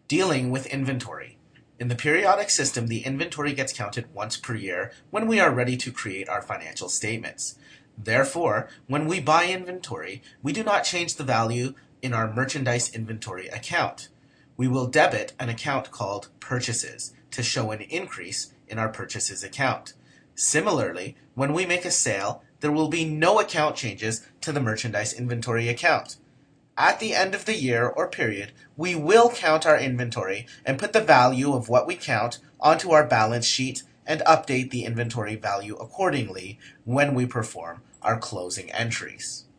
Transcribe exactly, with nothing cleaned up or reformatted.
Dealing with inventory. In the periodic system, the inventory gets counted once per year when we are ready to create our financial statements. Therefore, when we buy inventory, we do not change the value in our merchandise inventory account. We will debit an account called purchases to show an increase in our purchases account. Similarly, when we make a sale, there will be no account changes to the merchandise inventory account. At the end of the year or period, we will count our inventory and put the value of what we count onto our balance sheet and update the inventory value accordingly when we perform our closing entries.